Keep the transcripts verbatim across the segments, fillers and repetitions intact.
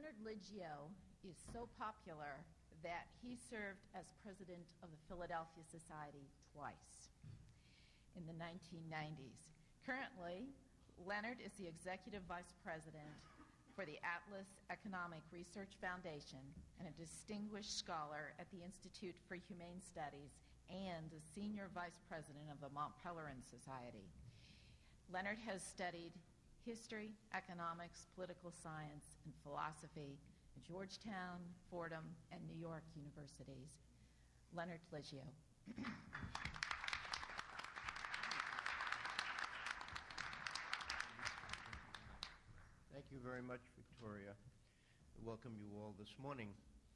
Leonard Liggio is so popular that he served as president of the Philadelphia Society twice in the nineteen nineties. Currently, Leonard is the executive vice president for the Atlas Economic Research Foundation and a distinguished scholar at the Institute for Humane Studies and a senior vice president of the Mont Pelerin Society. Leonard has studied history, economics, political science, and philosophy at Georgetown, Fordham, and New York universities. Leonard Liggio. Thank you very much, Victoria. I welcome you all this morning.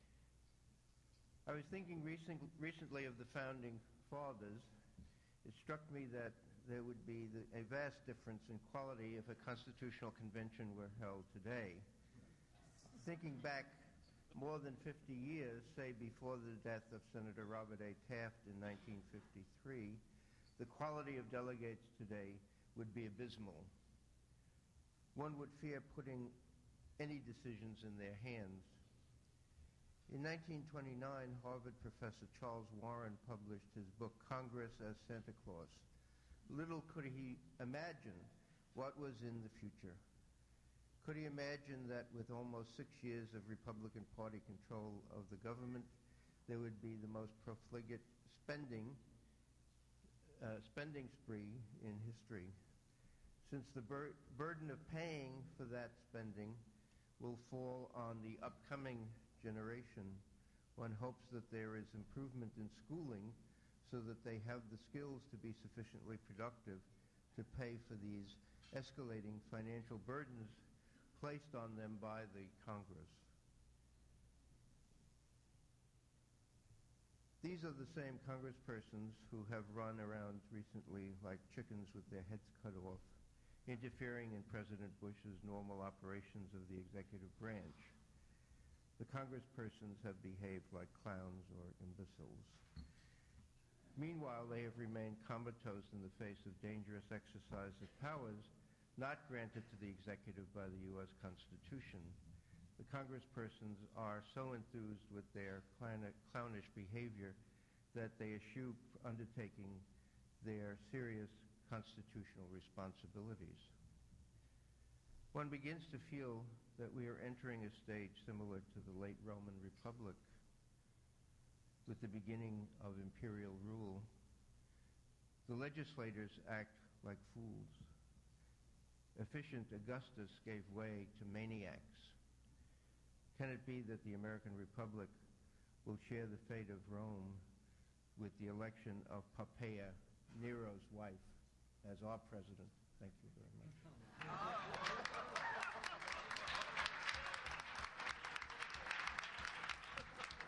I was thinking recent, recently of the Founding Fathers. It struck me that there would be the, a vast difference in quality if a constitutional convention were held today. Thinking back more than fifty years, say before the death of Senator Robert A. Taft in nineteen fifty-three, the quality of delegates today would be abysmal. One would fear putting any decisions in their hands. In nineteen twenty-nine, Harvard professor Charles Warren published his book, Congress as Santa Claus. Little could he imagine what was in the future. Could he imagine that with almost six years of Republican Party control of the government, there would be the most profligate spending, uh, spending spree in history? Since the bur burden of paying for that spending will fall on the upcoming generation, one hopes that there is improvement in schooling so that they have the skills to be sufficiently productive to pay for these escalating financial burdens placed on them by the Congress. These are the same congresspersons who have run around recently like chickens with their heads cut off, interfering in President Bush's normal operations of the executive branch. The congresspersons have behaved like clowns or imbeciles. Meanwhile, they have remained comatose in the face of dangerous exercise of powers not granted to the executive by the U S Constitution. The congresspersons are so enthused with their clownish behavior that they eschew undertaking their serious constitutional responsibilities. One begins to feel that we are entering a stage similar to the late Roman Republic, with the beginning of imperial rule. The legislators act like fools. Efficient Augustus gave way to maniacs. Can it be that the American Republic will share the fate of Rome with the election of Poppaea, Nero's wife, as our president? Thank you very much.